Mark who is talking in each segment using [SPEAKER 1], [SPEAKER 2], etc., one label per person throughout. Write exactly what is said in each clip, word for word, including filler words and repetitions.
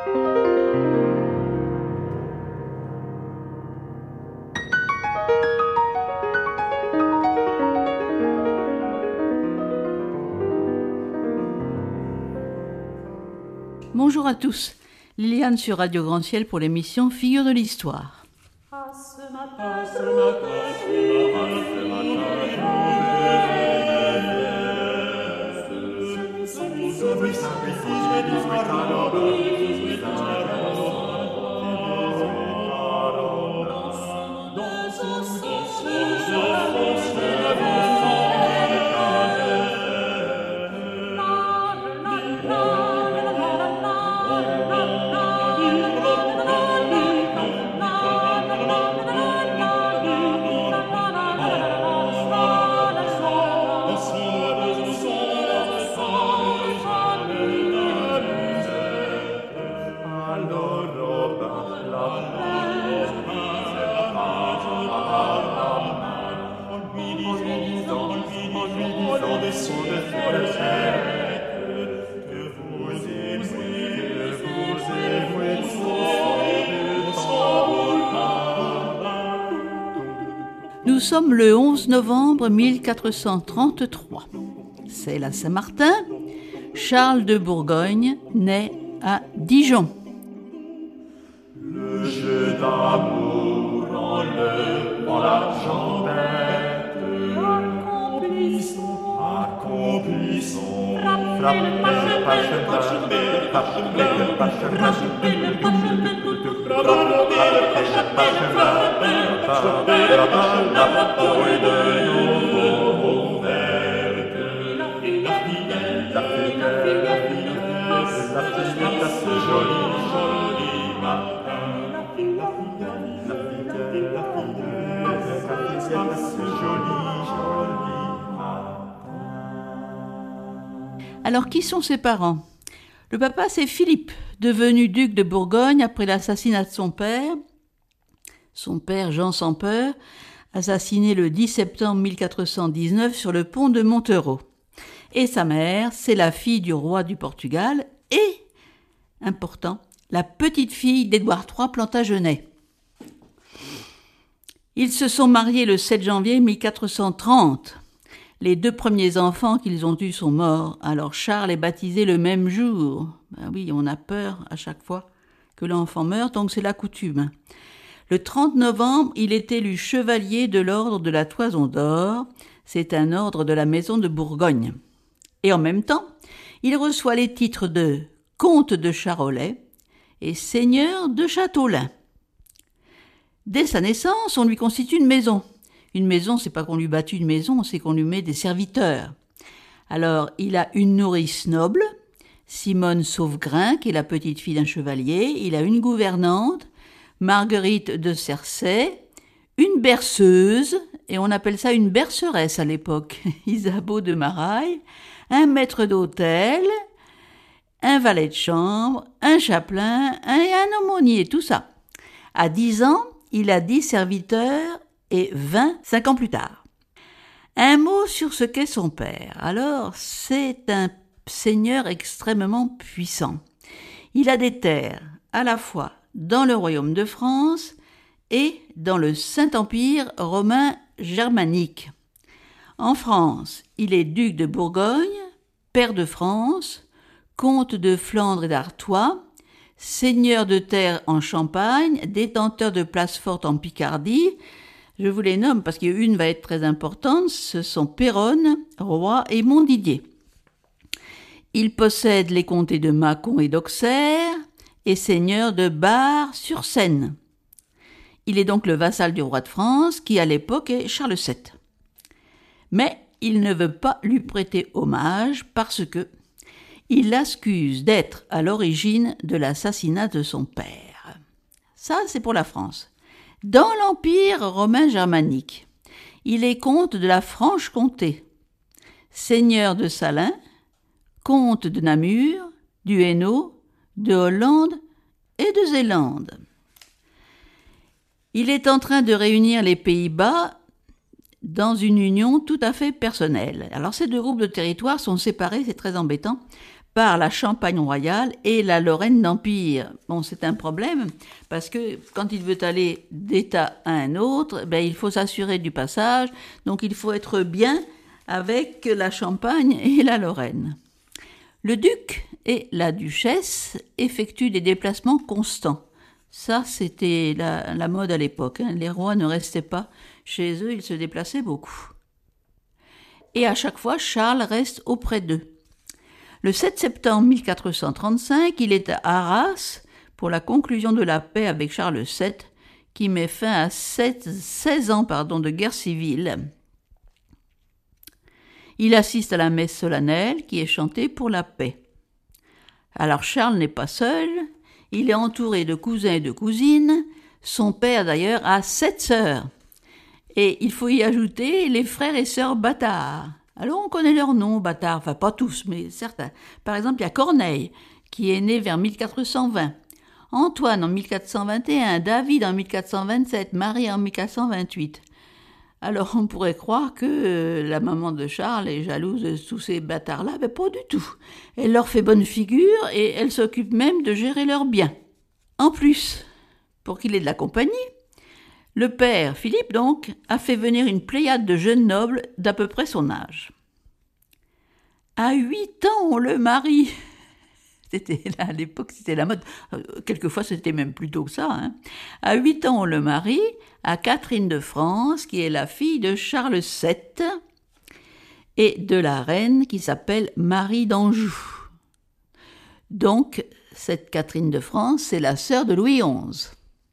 [SPEAKER 1] Bonjour à tous, Liliane sur Radio Grand Ciel pour l'émission Figures de l'Histoire.
[SPEAKER 2] Ah, ce matin, ce matin, ce matin, ce
[SPEAKER 1] Nous sommes le onze novembre mille quatre cent trente-trois. C'est la Saint-Martin. Charles de Bourgogne naît à Dijon.
[SPEAKER 2] Le jeu d'amour en le, en l'argent bête. Accomplissons, accomplissons. Frappez le pachenard, frappez le pachenard, frappez le pachenard. La forêt de nouveau verte. La fillette, la fillette, la fillette, la fillette, ce joli, joli matin. La fillette, la fillette, la fillette, ce joli, joli matin.
[SPEAKER 1] Alors, qui sont ses parents ? Le papa, c'est Philippe, devenu duc de Bourgogne après l'assassinat de son père. Son père, Jean sans peur, assassiné le dix septembre mille quatre cent dix-neuf sur le pont de Montereau. Et sa mère, c'est la fille du roi du Portugal et, important, la petite fille d'Édouard trois Plantagenet. Ils se sont mariés le sept janvier mille quatre cent trente. Les deux premiers enfants qu'ils ont eus sont morts, alors Charles est baptisé le même jour. Ben oui, on a peur à chaque fois que l'enfant meurt, donc c'est la coutume. Le trente novembre, il est élu chevalier de l'ordre de la Toison d'Or. C'est un ordre de la maison de Bourgogne. Et en même temps, il reçoit les titres de comte de Charolais et seigneur de Châteaulin. Dès sa naissance, on lui constitue une maison. Une maison, c'est pas qu'on lui bâtit une maison, c'est qu'on lui met des serviteurs. Alors, il a une nourrice noble, Simone Sauvegrin, qui est la petite fille d'un chevalier. Il a une gouvernante, Marguerite de Cersei, une berceuse, et on appelle ça une berceresse à l'époque, Isabeau de Maraille, un maître d'hôtel, un valet de chambre, un chapelain et un aumônier, tout ça. À dix ans, il a dix serviteurs et vingt, cinq ans plus tard. Un mot sur ce qu'est son père. Alors, c'est un seigneur extrêmement puissant. Il a des terres à la fois dans le royaume de France et dans le Saint-Empire romain germanique. En France, il est duc de Bourgogne, pair de France, comte de Flandre et d'Artois, seigneur de terre en Champagne, détenteur de places fortes en Picardie. Je vous les nomme parce qu'une va être très importante, ce sont Péronne, Roye et Montdidier. Il possède les comtés de Mâcon et d'Auxerre et seigneur de Bar-sur-Seine. Il est donc le vassal du roi de France, qui à l'époque est Charles sept. Mais il ne veut pas lui prêter hommage parce que il l'accuse d'être à l'origine de l'assassinat de son père. Ça, c'est pour la France. Dans l'Empire romain germanique, il est comte de la Franche-Comté, seigneur de Salins, comte de Namur, du Hainaut, de Hollande et de Zélande. Il est en train de réunir les Pays-Bas dans une union tout à fait personnelle. Alors ces deux groupes de territoires sont séparés, c'est très embêtant, par la Champagne royale et la Lorraine d'Empire. Bon, c'est un problème parce que quand il veut aller d'État à un autre, ben, il faut s'assurer du passage, donc il faut être bien avec la Champagne et la Lorraine. Le duc et la duchesse effectuent des déplacements constants. Ça, c'était la, la mode à l'époque, hein. Les rois ne restaient pas chez eux, ils se déplaçaient beaucoup. Et à chaque fois, Charles reste auprès d'eux. Le sept septembre mille quatre cent trente-cinq, il est à Arras pour la conclusion de la paix avec Charles sept, qui met fin à seize ans pardon, de guerre civile. Il assiste à la messe solennelle qui est chantée pour la paix. Alors Charles n'est pas seul, il est entouré de cousins et de cousines. Son père d'ailleurs a sept sœurs. Et il faut y ajouter les frères et sœurs bâtards. Alors on connaît leurs noms, bâtards, enfin pas tous, mais certains. Par exemple, il y a Corneille, qui est né vers mille quatre cent vingt. Antoine en mille quatre cent vingt et un, David en mille quatre cent vingt-sept, Marie en mille quatre cent vingt-huit. Alors on pourrait croire que euh, la maman de Charles est jalouse de tous ces bâtards-là, mais pas du tout. Elle leur fait bonne figure et elle s'occupe même de gérer leurs biens. En plus, pour qu'il ait de la compagnie, le père, Philippe donc, a fait venir une pléiade de jeunes nobles d'à peu près son âge. À huit ans, on le marie. C'était là, à l'époque, c'était la mode. Quelquefois, c'était même plus tôt que ça. Hein. À huit ans, on le marie à Catherine de France, qui est la fille de Charles sept, et de la reine qui s'appelle Marie d'Anjou. Donc, cette Catherine de France, c'est la sœur de Louis onze.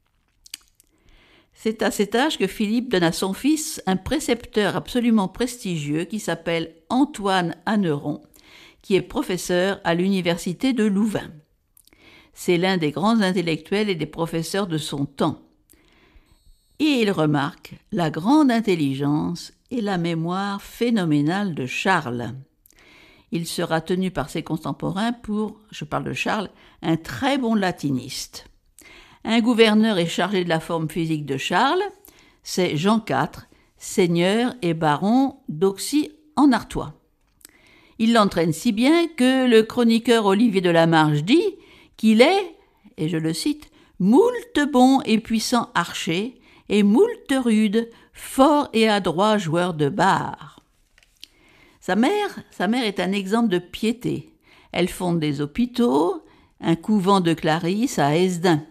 [SPEAKER 1] C'est à cet âge que Philippe donne à son fils un précepteur absolument prestigieux qui s'appelle Antoine Anneron, qui est professeur à l'université de Louvain. C'est l'un des grands intellectuels et des professeurs de son temps. Et il remarque la grande intelligence et la mémoire phénoménale de Charles. Il sera tenu par ses contemporains pour, je parle de Charles, un très bon latiniste. Un gouverneur est chargé de la forme physique de Charles, c'est Jean quatre, seigneur et baron d'Auxy en Artois. Il l'entraîne si bien que le chroniqueur Olivier de la Marge dit qu'il est, et je le cite, « moult bon et puissant archer et moult rude, fort et adroit joueur de barre ». Sa mère, sa mère est un exemple de piété. Elle fonde des hôpitaux, un couvent de Clarisse à Hesdin.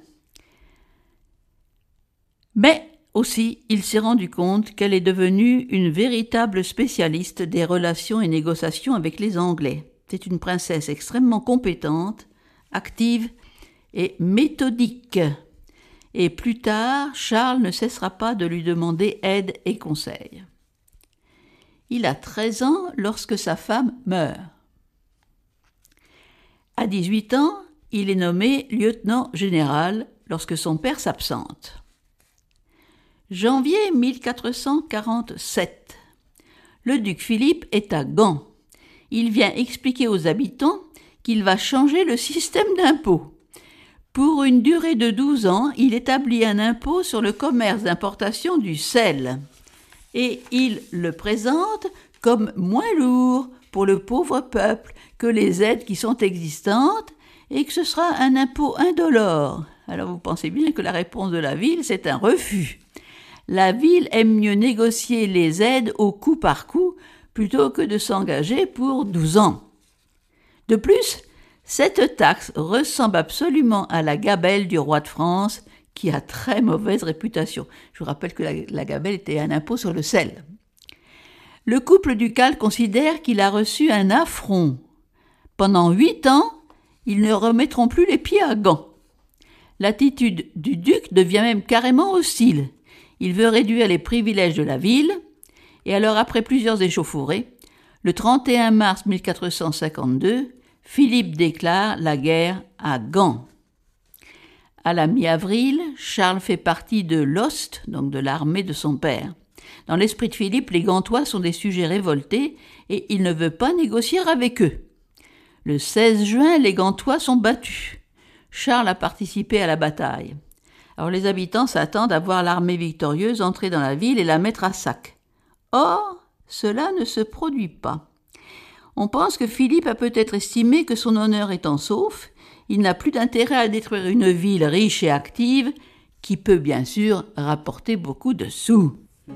[SPEAKER 1] Mais aussi, il s'est rendu compte qu'elle est devenue une véritable spécialiste des relations et négociations avec les Anglais. C'est une princesse extrêmement compétente, active et méthodique. Et plus tard, Charles ne cessera pas de lui demander aide et conseil. Il a treize ans lorsque sa femme meurt. À dix-huit ans, il est nommé lieutenant général lorsque son père s'absente. Janvier mille quatre cent quarante-sept. Le duc Philippe est à Gand. Il vient expliquer aux habitants qu'il va changer le système d'impôt. Pour une durée de douze ans, il établit un impôt sur le commerce d'importation du sel. Et il le présente comme moins lourd pour le pauvre peuple que les aides qui sont existantes et que ce sera un impôt indolore. Alors vous pensez bien que la réponse de la ville, c'est un refus. La ville aime mieux négocier les aides au coup par coup plutôt que de s'engager pour douze ans. De plus, cette taxe ressemble absolument à la gabelle du roi de France qui a très mauvaise réputation. Je vous rappelle que la, la gabelle était un impôt sur le sel. Le couple ducal considère qu'il a reçu un affront. Pendant huit ans, ils ne remettront plus les pieds à Gand. L'attitude du duc devient même carrément hostile. Il veut réduire les privilèges de la ville, et alors après plusieurs échauffourées, le trente et un mars mille quatre cent cinquante-deux, Philippe déclare la guerre à Gand. À la mi-avril, Charles fait partie de l'Ost, donc de l'armée de son père. Dans l'esprit de Philippe, les Gantois sont des sujets révoltés et il ne veut pas négocier avec eux. Le seize juin, les Gantois sont battus. Charles a participé à la bataille. Alors les habitants s'attendent à voir l'armée victorieuse entrer dans la ville et la mettre à sac. Or, cela ne se produit pas. On pense que Philippe a peut-être estimé que son honneur étant sauf, il n'a plus d'intérêt à détruire une ville riche et active qui peut bien sûr rapporter beaucoup de sous.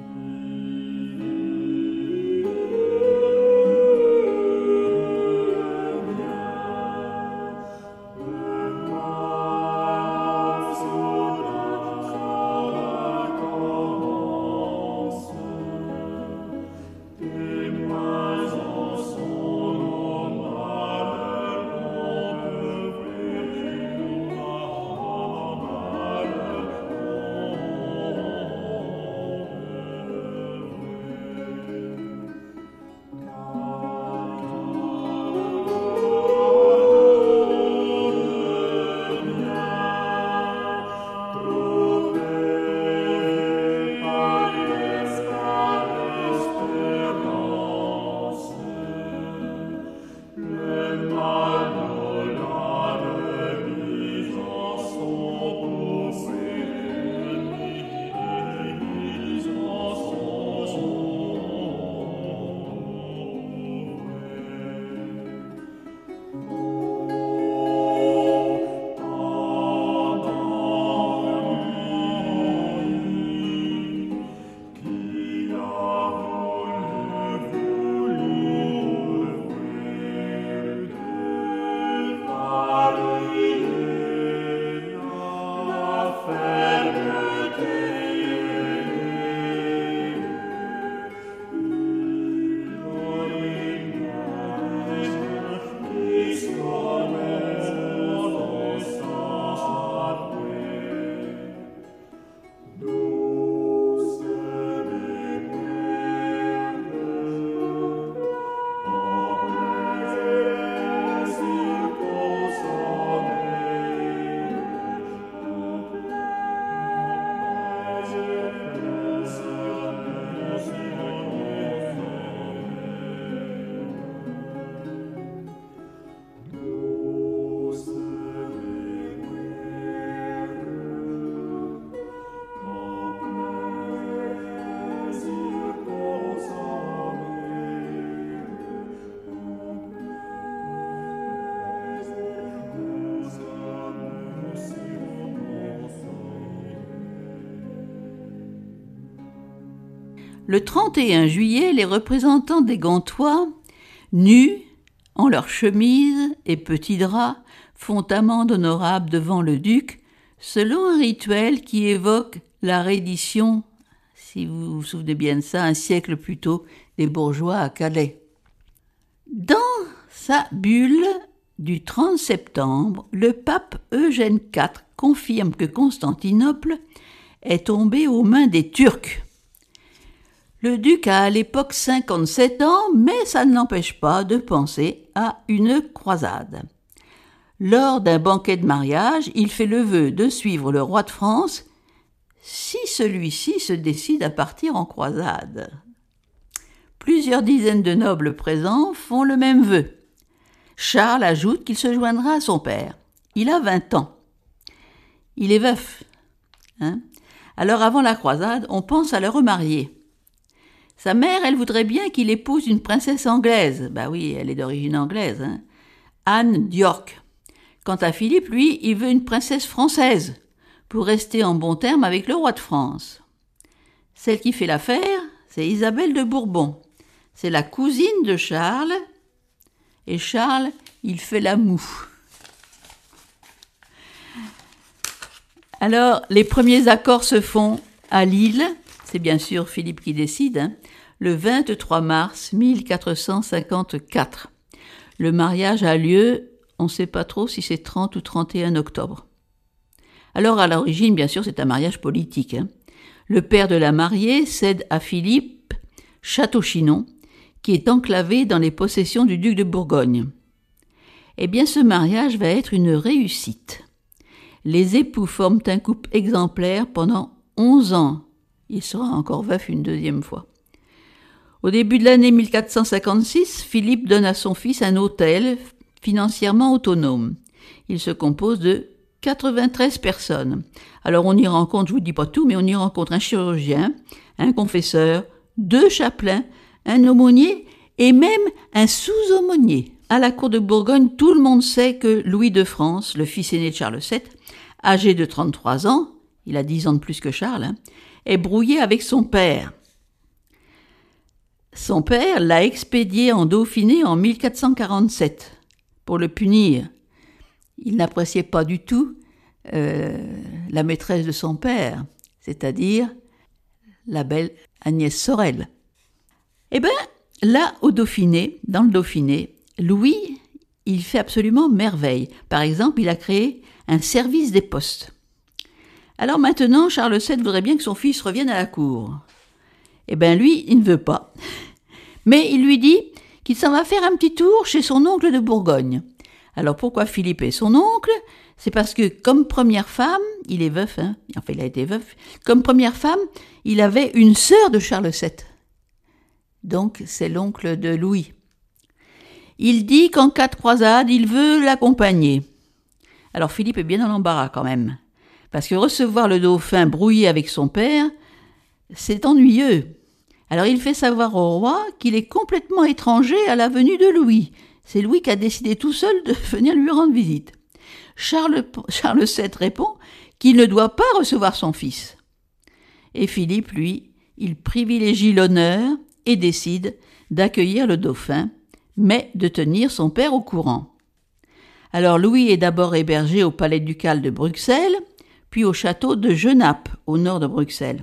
[SPEAKER 1] Le trente et un juillet, les représentants des Gantois, nus, en leurs chemises et petits draps, font amende honorable devant le duc, selon un rituel qui évoque la reddition, si vous vous souvenez bien de ça, un siècle plus tôt, des bourgeois à Calais. Dans sa bulle du trente septembre, le pape Eugène quatre confirme que Constantinople est tombée aux mains des Turcs. Le duc a à l'époque cinquante-sept ans, mais ça ne l'empêche pas de penser à une croisade. Lors d'un banquet de mariage, il fait le vœu de suivre le roi de France si celui-ci se décide à partir en croisade. Plusieurs dizaines de nobles présents font le même vœu. Charles ajoute qu'il se joindra à son père. Il a vingt ans. Il est veuf. Hein? Alors avant la croisade, on pense à le remarier. Sa mère, elle voudrait bien qu'il épouse une princesse anglaise. Bah oui, elle est d'origine anglaise. Hein. Anne d'York. Quant à Philippe, lui, il veut une princesse française pour rester en bon terme avec le roi de France. Celle qui fait l'affaire, c'est Isabelle de Bourbon. C'est la cousine de Charles. Et Charles, il fait la moue. Alors, les premiers accords se font à Lille. C'est bien sûr Philippe qui décide, hein, le vingt-trois mars mille quatre cent cinquante-quatre. Le mariage a lieu, on ne sait pas trop si c'est trente ou trente et un octobre. Alors à l'origine, bien sûr, c'est un mariage politique. Hein. Le père de la mariée cède à Philippe Château-Chinon, qui est enclavé dans les possessions du duc de Bourgogne. Eh bien, ce mariage va être une réussite. Les époux forment un couple exemplaire pendant onze ans. Il sera encore veuf une deuxième fois. Au début de l'année mille quatre cent cinquante-six, Philippe donne à son fils un hôtel financièrement autonome. Il se compose de quatre-vingt-treize personnes. Alors on y rencontre, je vous dis pas tout, mais on y rencontre un chirurgien, un confesseur, deux chapelains, un aumônier et même un sous-aumônier. À la cour de Bourgogne, tout le monde sait que Louis de France, le fils aîné de Charles sept, âgé de trente-trois ans, il a dix ans de plus que Charles, hein, est brouillé avec son père. Son père l'a expédié en Dauphiné en mille quatre cent quarante-sept pour le punir. Il n'appréciait pas du tout euh, la maîtresse de son père, c'est-à-dire la belle Agnès Sorel. Eh bien, là, au Dauphiné, dans le Dauphiné, Louis, il fait absolument merveille. Par exemple, il a créé un service des postes. Alors maintenant, Charles sept voudrait bien que son fils revienne à la cour. Eh bien, lui, il ne veut pas. Mais il lui dit qu'il s'en va faire un petit tour chez son oncle de Bourgogne. Alors pourquoi Philippe est son oncle ? C'est parce que comme première femme, il est veuf, hein, enfin il a été veuf, comme première femme, il avait une sœur de Charles sept. Donc c'est l'oncle de Louis. Il dit qu'en cas de croisade, il veut l'accompagner. Alors Philippe est bien dans l'embarras quand même, parce que recevoir le dauphin brouillé avec son père, c'est ennuyeux. Alors il fait savoir au roi qu'il est complètement étranger à la venue de Louis. C'est Louis qui a décidé tout seul de venir lui rendre visite. Charles, Charles sept répond qu'il ne doit pas recevoir son fils. Et Philippe, lui, il privilégie l'honneur et décide d'accueillir le dauphin, mais de tenir son père au courant. Alors Louis est d'abord hébergé au palais ducal de Bruxelles, puis au château de Genappe, au nord de Bruxelles.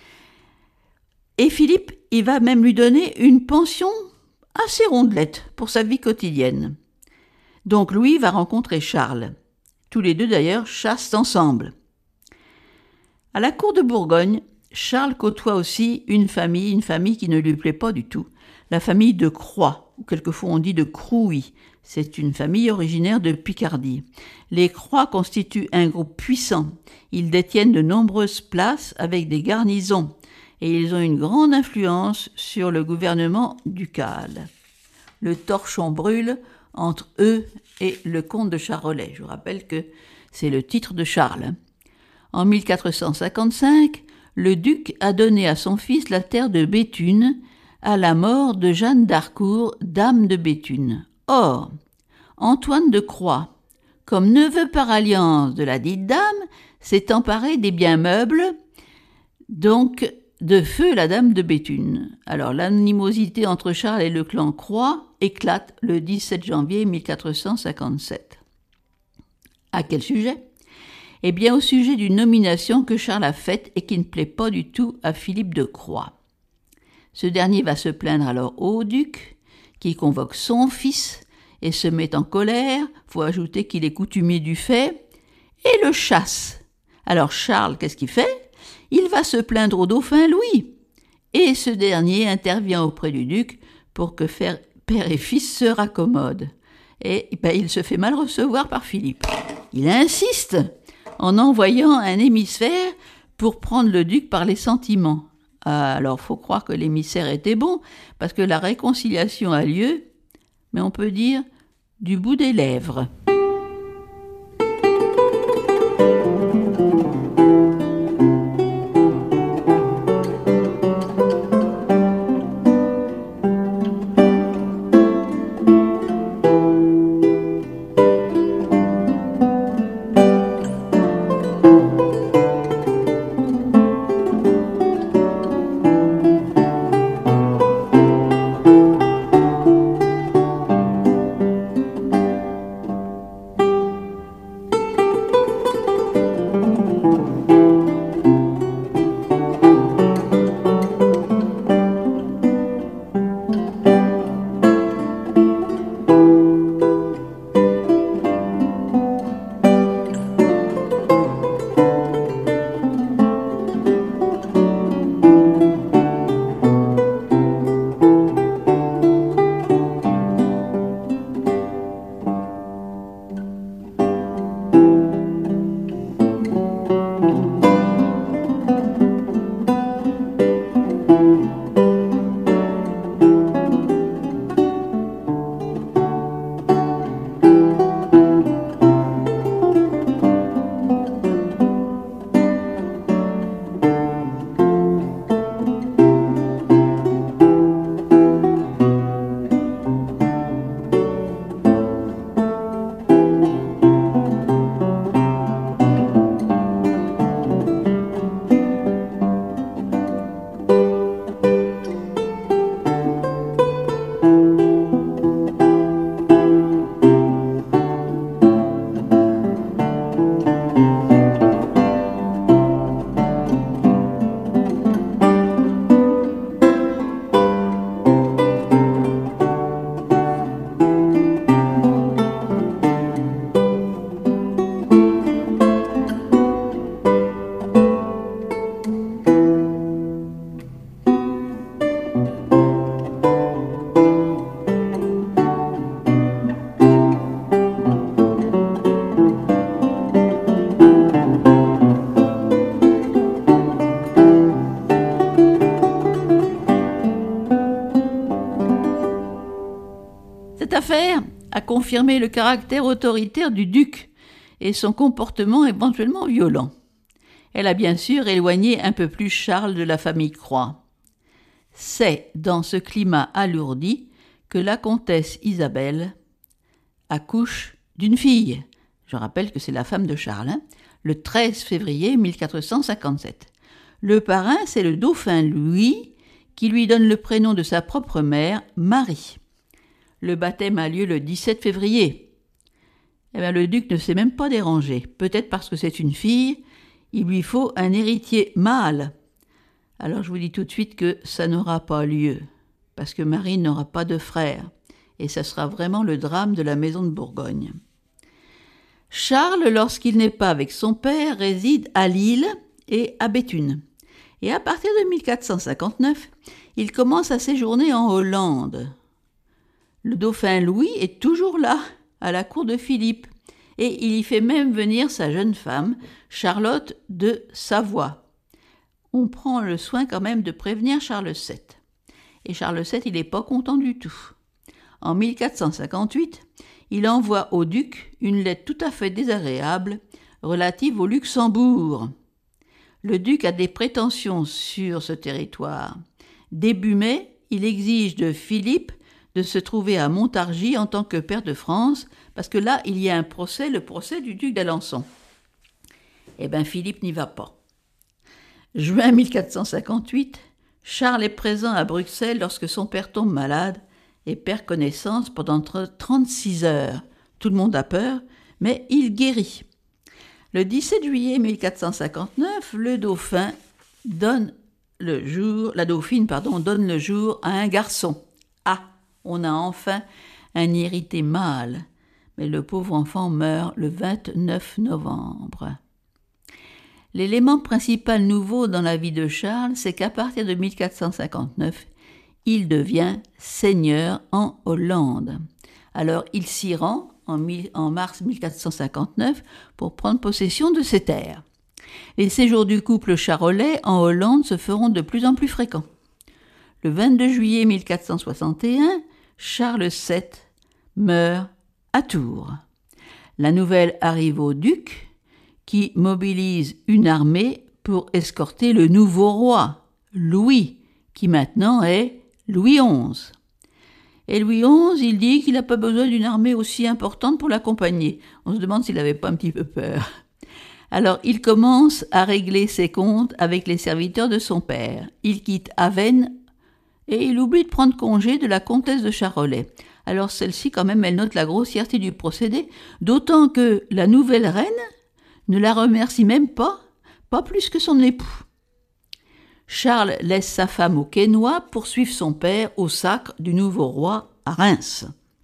[SPEAKER 1] Et Philippe, il va même lui donner une pension assez rondelette pour sa vie quotidienne. Donc Louis va rencontrer Charles. Tous les deux d'ailleurs chassent ensemble. À la cour de Bourgogne, Charles côtoie aussi une famille, une famille qui ne lui plaît pas du tout, la famille de Croix, ou quelquefois on dit de Crouy. C'est une famille originaire de Picardie. Les Croix constituent un groupe puissant. Ils détiennent de nombreuses places avec des garnisons et ils ont une grande influence sur le gouvernement ducal. Le torchon brûle entre eux et le comte de Charolais. Je vous rappelle que c'est le titre de Charles. En mille quatre cent cinquante-cinq, le duc a donné à son fils la terre de Béthune à la mort de Jeanne d'Harcourt, dame de Béthune. Or, Antoine de Croix, comme neveu par alliance de la dite dame, s'est emparé des biens meubles, donc de feu la dame de Béthune. Alors l'animosité entre Charles et le clan Croix éclate le dix-sept janvier mille quatre cent cinquante-sept. À quel sujet ? Eh bien au sujet d'une nomination que Charles a faite et qui ne plaît pas du tout à Philippe de Croix. Ce dernier va se plaindre alors au duc, qui convoque son fils et se met en colère, faut ajouter qu'il est coutumier du fait, et le chasse. Alors Charles, qu'est-ce qu'il fait ? Il va se plaindre au dauphin Louis, et ce dernier intervient auprès du duc pour que père et fils se raccommodent. Et ben, il se fait mal recevoir par Philippe. Il insiste en envoyant un émissaire pour prendre le duc par les sentiments. Alors, faut croire que l'émissaire était bon, parce que la réconciliation a lieu, mais on peut dire du bout des lèvres. confirmé le caractère autoritaire du duc et son comportement éventuellement violent. Elle a bien sûr éloigné un peu plus Charles de la famille Croix. C'est dans ce climat alourdi que la comtesse Isabelle accouche d'une fille. Je rappelle que c'est la femme de Charles, hein, le treize février mille quatre cent cinquante-sept. Le parrain, c'est le dauphin Louis, qui lui donne le prénom de sa propre mère, Marie. Le baptême a lieu le dix-sept février. Eh bien, le duc ne s'est même pas dérangé. Peut-être parce que c'est une fille, il lui faut un héritier mâle. Alors je vous dis tout de suite que ça n'aura pas lieu, parce que Marie n'aura pas de frère, et ça sera vraiment le drame de la maison de Bourgogne. Charles, lorsqu'il n'est pas avec son père, réside à Lille et à Béthune. Et à partir de mille quatre cent cinquante-neuf, il commence à séjourner en Hollande. Le dauphin Louis est toujours là, à la cour de Philippe, et il y fait même venir sa jeune femme, Charlotte de Savoie. On prend le soin quand même de prévenir Charles sept. Et Charles sept, il n'est pas content du tout. En mille quatre cent cinquante-huit, il envoie au duc une lettre tout à fait désagréable relative au Luxembourg. Le duc a des prétentions sur ce territoire. Début mai, il exige de Philippe de se trouver à Montargis en tant que pair de France, parce que là, il y a un procès, le procès du duc d'Alençon. Eh bien, Philippe n'y va pas. Juin mille quatre cent cinquante-huit, Charles est présent à Bruxelles lorsque son père tombe malade et perd connaissance pendant trente-six heures. Tout le monde a peur, mais il guérit. Le dix-sept juillet mille quatre cent cinquante-neuf, le dauphin donne le jour, la dauphine pardon, donne le jour à un garçon. Ah, on a enfin un héritier mâle, mais le pauvre enfant meurt le vingt-neuf novembre. L'élément principal nouveau dans la vie de Charles, c'est qu'à partir de mille quatre cent cinquante-neuf, il devient seigneur en Hollande. Alors il s'y rend en, en mars mille quatre cent cinquante-neuf pour prendre possession de ses terres. Les séjours du couple charolais en Hollande se feront de plus en plus fréquents. Le vingt-deux juillet mille quatre cent soixante et un, Charles sept meurt à Tours. La nouvelle arrive au duc, qui mobilise une armée pour escorter le nouveau roi, Louis, qui maintenant est Louis onze. Et Louis onze, il dit qu'il n'a pas besoin d'une armée aussi importante pour l'accompagner. On se demande s'il n'avait pas un petit peu peur. Alors il commence à régler ses comptes avec les serviteurs de son père. Il quitte Avesnes et il oublie de prendre congé de la comtesse de Charolais. Alors celle-ci, quand même, elle note la grossièreté du procédé, d'autant que la nouvelle reine ne la remercie même pas, pas plus que son époux. Charles laisse sa femme au Quesnoy pour suivre son père au sacre du nouveau roi à Reims.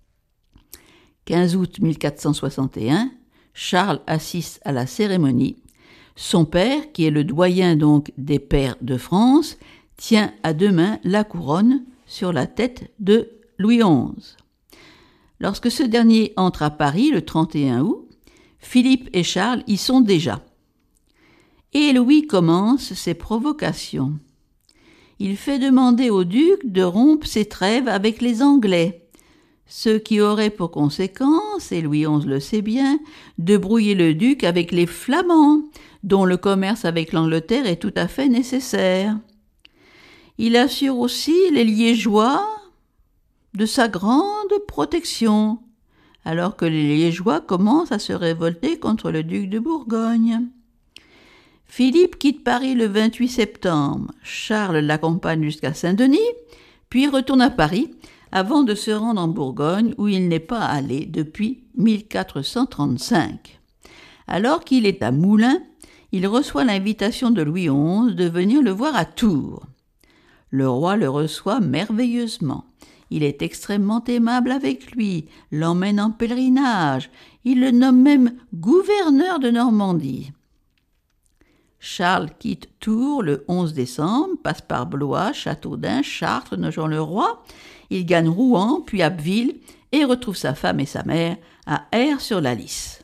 [SPEAKER 1] quinze août mille quatre cent soixante et un, Charles assiste à la cérémonie. Son père, qui est le doyen donc des pairs de France, tient à deux mains la couronne sur la tête de Louis onze. Lorsque ce dernier entre à Paris le trente et un août, Philippe et Charles y sont déjà. Et Louis commence ses provocations. Il fait demander au duc de rompre ses trêves avec les Anglais, ce qui aurait pour conséquence, et Louis onze le sait bien, de brouiller le duc avec les Flamands, dont le commerce avec l'Angleterre est tout à fait nécessaire. Il assure aussi les Liégeois de sa grande protection, alors que les Liégeois commencent à se révolter contre le duc de Bourgogne. Philippe quitte Paris le vingt-huit septembre. Charles l'accompagne jusqu'à Saint-Denis, puis retourne à Paris avant de se rendre en Bourgogne où il n'est pas allé depuis mille quatre cent trente-cinq. Alors qu'il est à Moulins, il reçoit l'invitation de Louis onze de venir le voir à Tours. Le roi le reçoit merveilleusement. Il est extrêmement aimable avec lui, l'emmène en pèlerinage, il le nomme même gouverneur de Normandie. Charles quitte Tours le onze décembre, passe par Blois, Châteaudun, Chartres, Nogent-le-Roi. Il gagne Rouen, puis Abbeville et retrouve sa femme et sa mère à Aire-sur-la-Lys.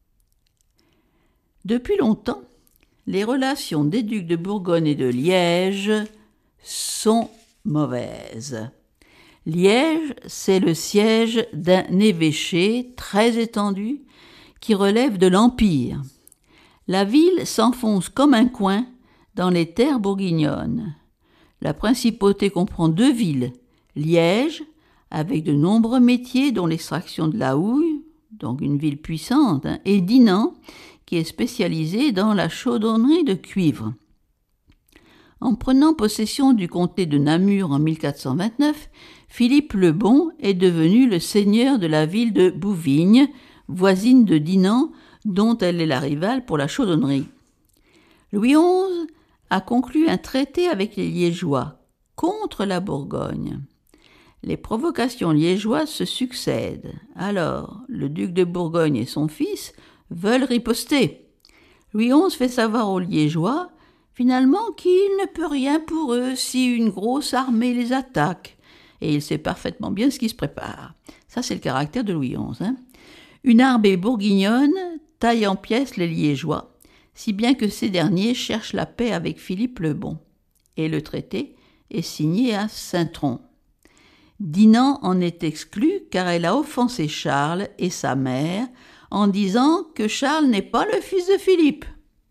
[SPEAKER 1] Depuis longtemps, les relations des ducs de Bourgogne et de Liège sont mauvaises. Liège, c'est le siège d'un évêché très étendu qui relève de l'Empire. La ville s'enfonce comme un coin dans les terres bourguignonnes. La principauté comprend deux villes, Liège, avec de nombreux métiers dont l'extraction de la houille, donc une ville puissante, hein, et Dinan, qui est spécialisée dans la chaudronnerie de cuivre. En prenant possession du comté de Namur en mille quatre cent vingt-neuf, Philippe le Bon est devenu le seigneur de la ville de Bouvignes, voisine de Dinan, dont elle est la rivale pour la chaudronnerie. Louis onze a conclu un traité avec les Liégeois contre la Bourgogne. Les provocations liégeoises se succèdent. Alors, le duc de Bourgogne et son fils veulent riposter. Louis onze fait savoir aux Liégeois, finalement, qu'il ne peut rien pour eux si une grosse armée les attaque. Et il sait parfaitement bien ce qui se prépare. Ça, c'est le caractère de Louis onze. Hein. Une armée bourguignonne taille en pièces les Liégeois, si bien que ces derniers cherchent la paix avec Philippe le Bon. Et le traité est signé à Saint-Tron. Dinan en est exclue car elle a offensé Charles et sa mère en disant que Charles n'est pas le fils de Philippe.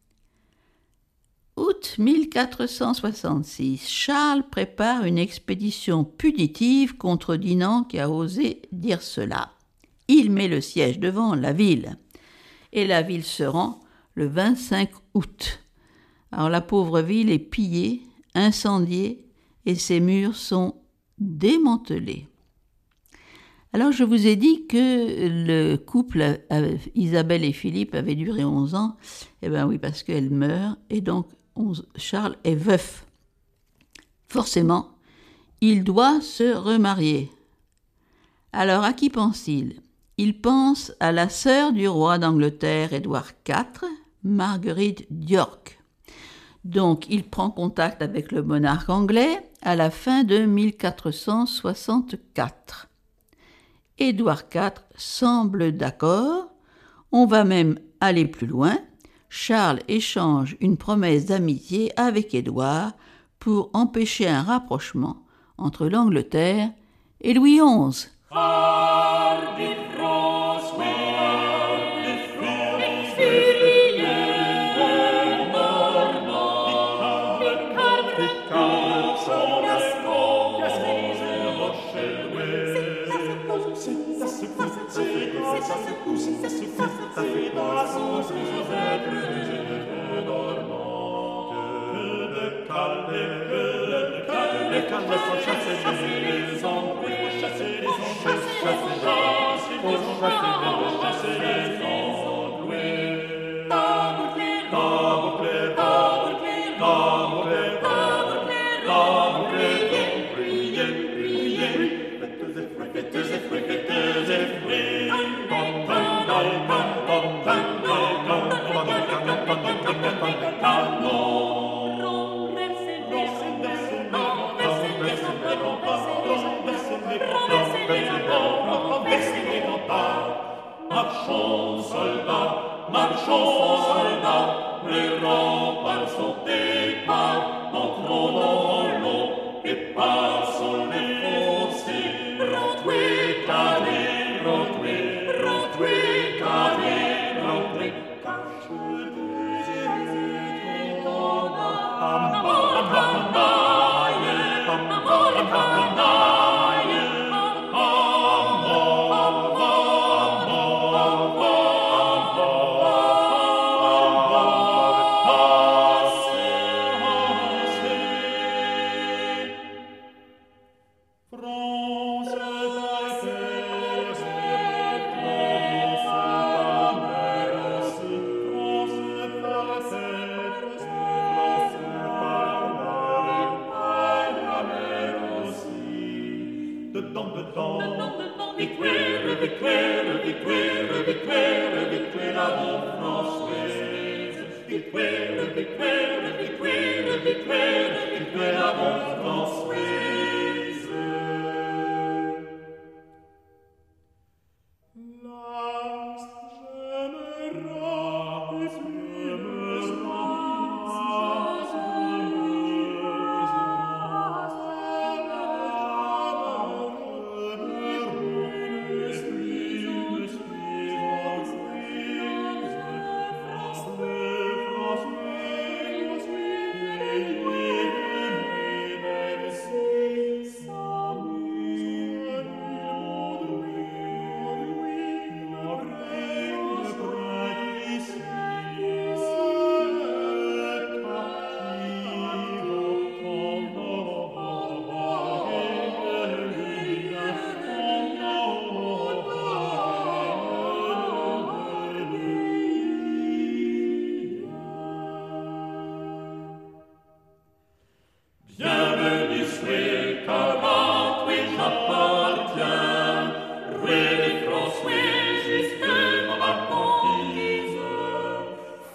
[SPEAKER 1] Août mille quatre cent soixante-six, Charles prépare une expédition punitive contre Dinan qui a osé dire cela. Il met le siège devant la ville et la ville se rend le vingt-cinq août. Alors la pauvre ville est pillée, incendiée et ses murs sont démantelés. Alors je vous ai dit que le couple euh, Isabelle et Philippe avait duré onze ans. Eh bien oui, parce qu'elle meurt et donc onze, Charles est veuf. Forcément, il doit se remarier. Alors à qui pense-t-il ? Il pense à la sœur du roi d'Angleterre, Édouard quatre, Marguerite d'York. Donc il prend contact avec le monarque anglais à la fin de mille quatre cent soixante-quatre. Édouard quatre semble d'accord, on va même aller plus loin. Charles échange une promesse d'amitié avec Édouard pour empêcher un rapprochement entre l'Angleterre et Louis onze.
[SPEAKER 2] Marchons, soldats, marchons, soldats, les remparts sont épars, entrons dans l'eau et passons les fossés. Rentrez, carré, rentrez, rentrez, carré, rentrez, cache des étoiles, amor, canaille, amor, canaille.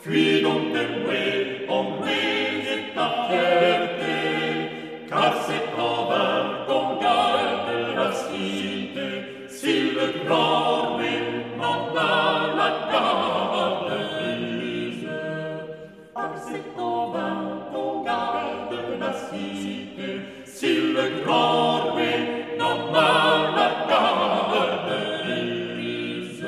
[SPEAKER 2] Puis donc de louer, on louait ta fierté, car c'est en vain qu'on garde la cité, si le grand Louis n'en a la garde prise. Car c'est en vain qu'on garde la cité, si le grand Louis n'en a la garde prise.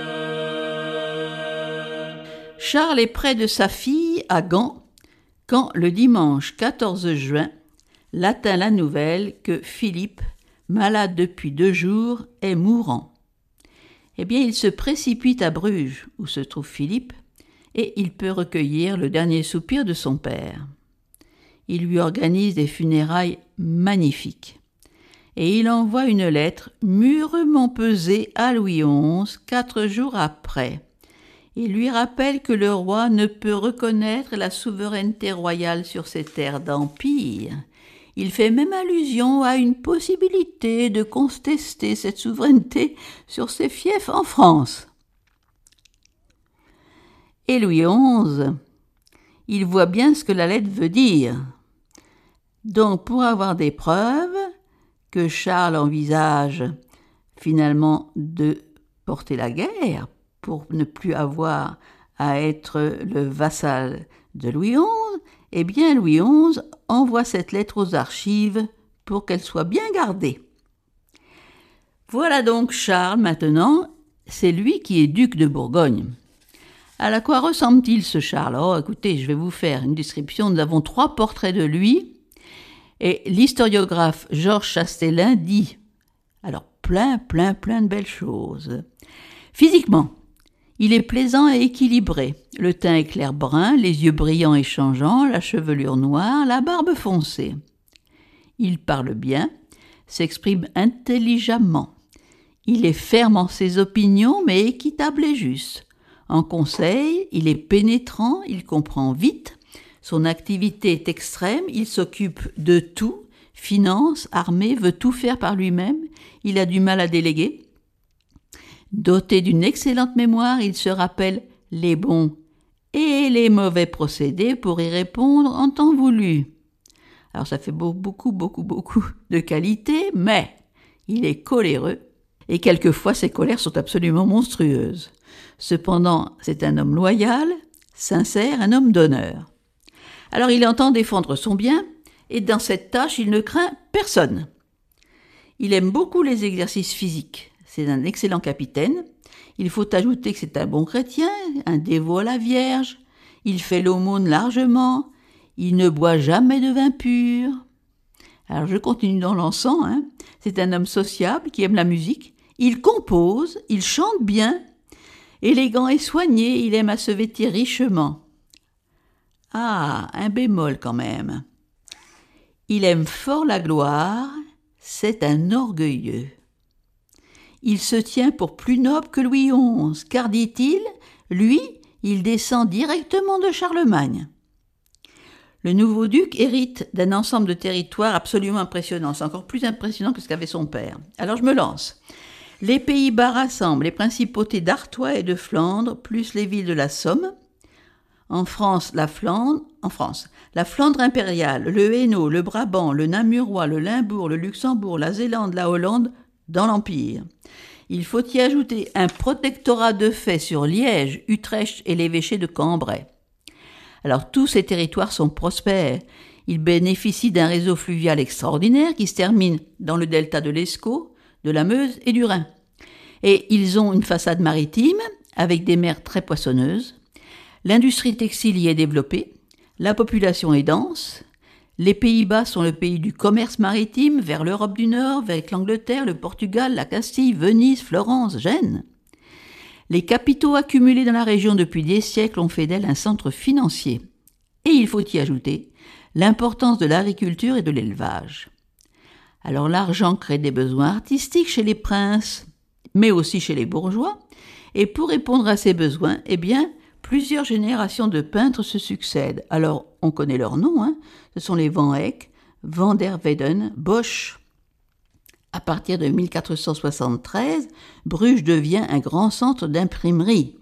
[SPEAKER 1] Charles est près de sa fille à Gand quand, le dimanche quatorze juin, l'atteint la nouvelle que Philippe, malade depuis deux jours, est mourant. Eh bien, il se précipite à Bruges, où se trouve Philippe, et il peut recueillir le dernier soupir de son père. Il lui organise des funérailles magnifiques. Et il envoie une lettre mûrement pesée à Louis onze, quatre jours après. Il lui rappelle que le roi ne peut reconnaître la souveraineté royale sur ses terres d'empire. Il fait même allusion à une possibilité de contester cette souveraineté sur ses fiefs en France. Et Louis onze, il voit bien ce que la lettre veut dire. Donc, pour avoir des preuves que Charles envisage finalement de porter la guerre, pour ne plus avoir à être le vassal de Louis onze, eh bien Louis onze envoie cette lettre aux archives pour qu'elle soit bien gardée. Voilà donc Charles maintenant, c'est lui qui est duc de Bourgogne. À quoi ressemble-t-il ce Charles? Oh, écoutez, je vais vous faire une description. Nous avons trois portraits de lui et l'historiographe Georges Chastelain dit alors plein, plein, plein de belles choses. Physiquement, il est plaisant et équilibré. Le teint est clair brun, les yeux brillants et changeants, la chevelure noire, la barbe foncée. Il parle bien, s'exprime intelligemment. Il est ferme en ses opinions, mais équitable et juste. En conseil, il est pénétrant, il comprend vite. Son activité est extrême, il s'occupe de tout, finance, armée, veut tout faire par lui-même. Il a du mal à déléguer. Doté d'une excellente mémoire, il se rappelle les bons et les mauvais procédés pour y répondre en temps voulu. Alors ça fait beaucoup, beaucoup, beaucoup de qualités, mais il est coléreux et quelquefois ses colères sont absolument monstrueuses. Cependant, c'est un homme loyal, sincère, un homme d'honneur. Alors il entend défendre son bien et dans cette tâche, il ne craint personne. Il aime beaucoup les exercices physiques. C'est un excellent capitaine. Il faut ajouter que c'est un bon chrétien, un dévot à la Vierge. Il fait l'aumône largement. Il ne boit jamais de vin pur. Alors je continue dans l'encens. Hein. C'est un homme sociable qui aime la musique. Il compose, il chante bien. Élégant et soigné, il aime à se vêtir richement. Ah, un bémol quand même. Il aime fort la gloire. C'est un orgueilleux. Il se tient pour plus noble que Louis onze, car, dit-il, lui, il descend directement de Charlemagne. Le nouveau duc hérite d'un ensemble de territoires absolument impressionnant. C'est encore plus impressionnant que ce qu'avait son père. Alors je me lance. Les Pays-Bas rassemblent les principautés d'Artois et de Flandre, plus les villes de la Somme. En France, la Flandre, en France, la Flandre impériale, le Hainaut, le Brabant, le Namurois, le Limbourg, le Luxembourg, la Zélande, la Hollande, dans l'Empire. Il faut y ajouter un protectorat de fait sur Liège, Utrecht et l'évêché de Cambrai. Alors tous ces territoires sont prospères. Ils bénéficient d'un réseau fluvial extraordinaire qui se termine dans le delta de l'Escaut, de la Meuse et du Rhin. Et ils ont une façade maritime avec des mers très poissonneuses. L'industrie textile y est développée. La population est dense. Les Pays-Bas sont le pays du commerce maritime vers l'Europe du Nord, avec l'Angleterre, le Portugal, la Castille, Venise, Florence, Gênes. Les capitaux accumulés dans la région depuis des siècles ont fait d'elle un centre financier. Et il faut y ajouter l'importance de l'agriculture et de l'élevage. Alors l'argent crée des besoins artistiques chez les princes, mais aussi chez les bourgeois. Et pour répondre à ces besoins, eh bien, plusieurs générations de peintres se succèdent. Alors, on connaît leurs noms, hein. Ce sont les Van Eyck, Van der Weyden, Bosch. À partir de mille quatre cent soixante-treize, Bruges devient un grand centre d'imprimerie.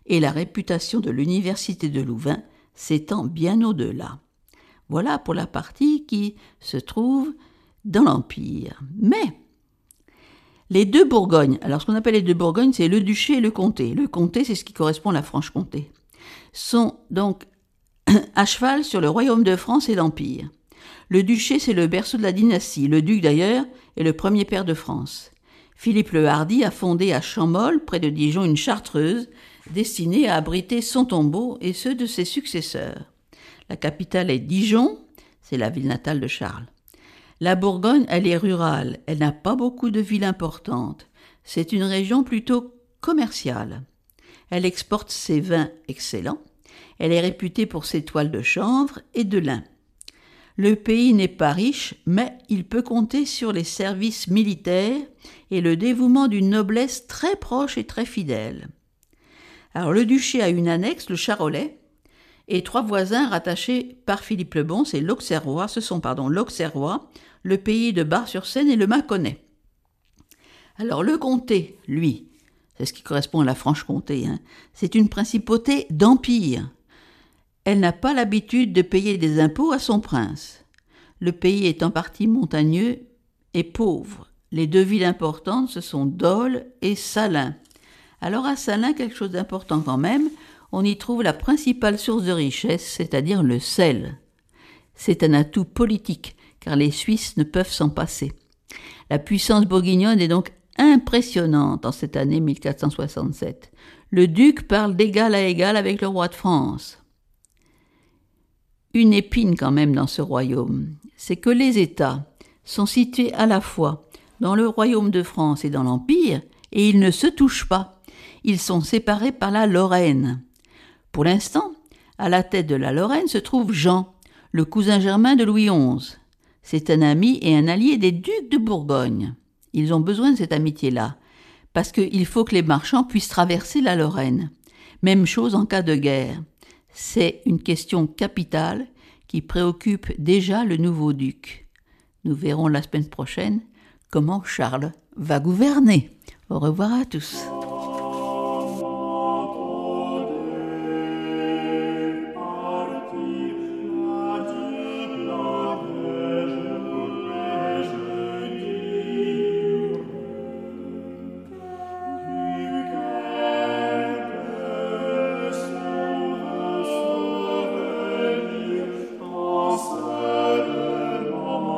[SPEAKER 1] et la réputation de l'université de Louvain s'étend bien au-delà. Voilà pour la partie qui se trouve dans l'Empire. Mais les deux Bourgognes, alors ce qu'on appelle les deux Bourgognes, c'est le duché et le comté. Le comté, c'est ce qui correspond à la Franche-Comté. Sont donc à cheval sur le royaume de France et l'Empire. Le duché, c'est le berceau de la dynastie. Le duc, d'ailleurs, est le premier pair de France. Philippe le Hardi a fondé à Champmolles, près de Dijon, une chartreuse destinée à abriter son tombeau et ceux de ses successeurs. La capitale est Dijon, c'est la ville natale de Charles. La Bourgogne, elle est rurale, elle n'a pas beaucoup de villes importantes. C'est une région plutôt commerciale. Elle exporte ses vins excellents. Elle est réputée pour ses toiles de chanvre et de lin. Le pays n'est pas riche, mais il peut compter sur les services militaires et le dévouement d'une noblesse très proche et très fidèle. Alors le duché a une annexe, le Charolais, et trois voisins rattachés par Philippe le Bon, c'est l'Auxerrois, ce sont pardon l'Auxerrois, le pays de Bar-sur-Seine et le Mâconnais. Alors le comté, lui, c'est ce qui correspond à la Franche-Comté, hein, c'est une principauté d'empire. Elle n'a pas l'habitude de payer des impôts à son prince. Le pays est en partie montagneux et pauvre. Les deux villes importantes, ce sont Dole et Salins. Alors à Salins, quelque chose d'important quand même, on y trouve la principale source de richesse, c'est-à-dire le sel. C'est un atout politique, car les Suisses ne peuvent s'en passer. La puissance bourguignonne est donc impressionnante en cette année mille quatre cent soixante-sept. Le duc parle d'égal à égal avec le roi de France. Une épine quand même dans ce royaume, c'est que les États sont situés à la fois dans le royaume de France et dans l'Empire, et ils ne se touchent pas. Ils sont séparés par la Lorraine. Pour l'instant, à la tête de la Lorraine se trouve Jean, le cousin germain de Louis onze. C'est un ami et un allié des ducs de Bourgogne. Ils ont besoin de cette amitié-là, parce qu'il faut que les marchands puissent traverser la Lorraine. Même chose en cas de guerre. C'est une question capitale qui préoccupe déjà le nouveau duc. Nous verrons la semaine prochaine comment Charles va gouverner. Au revoir à tous.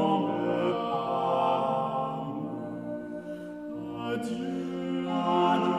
[SPEAKER 2] Adieu, adieu.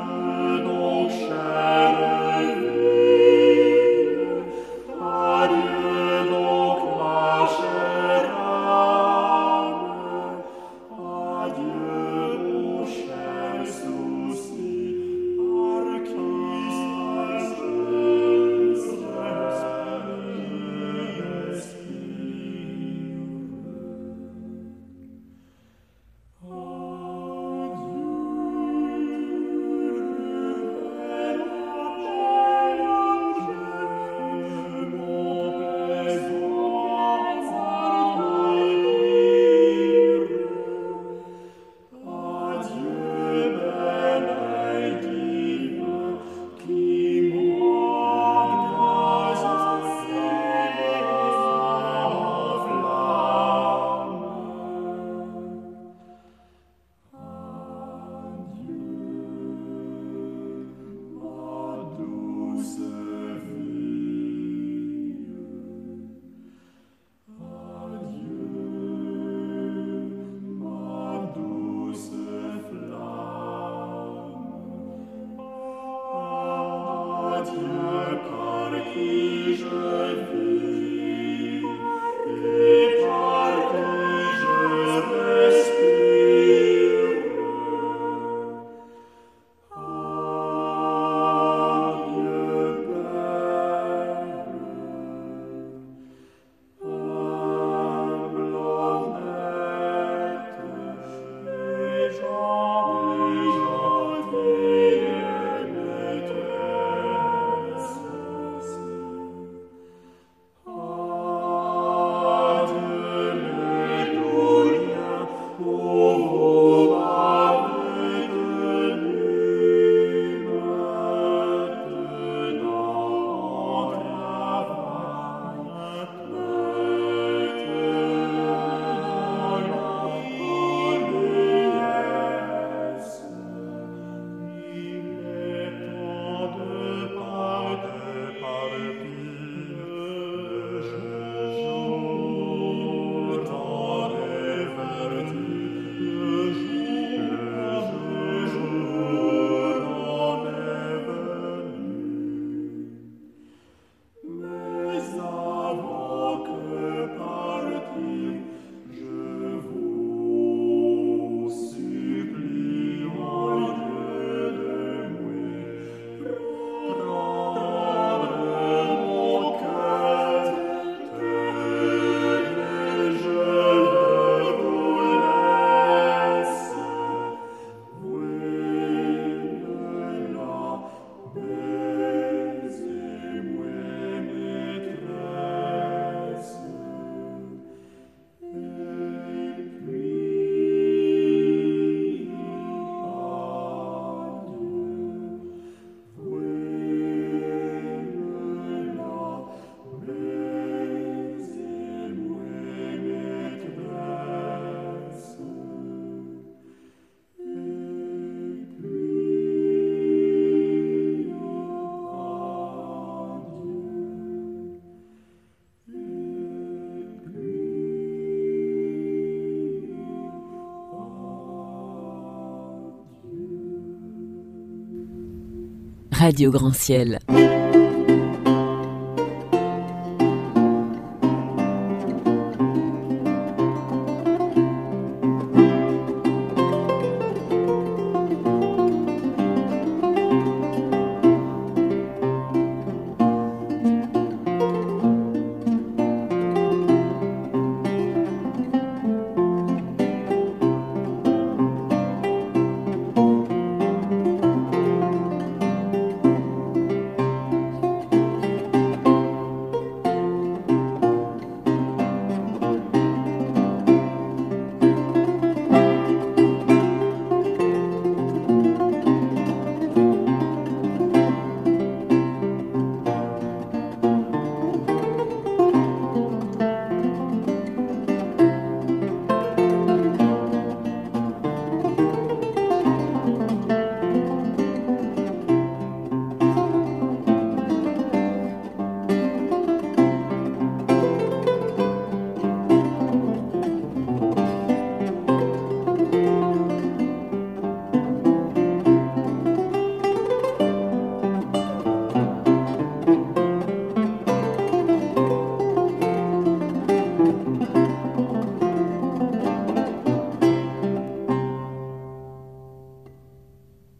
[SPEAKER 3] Radio Grand Ciel.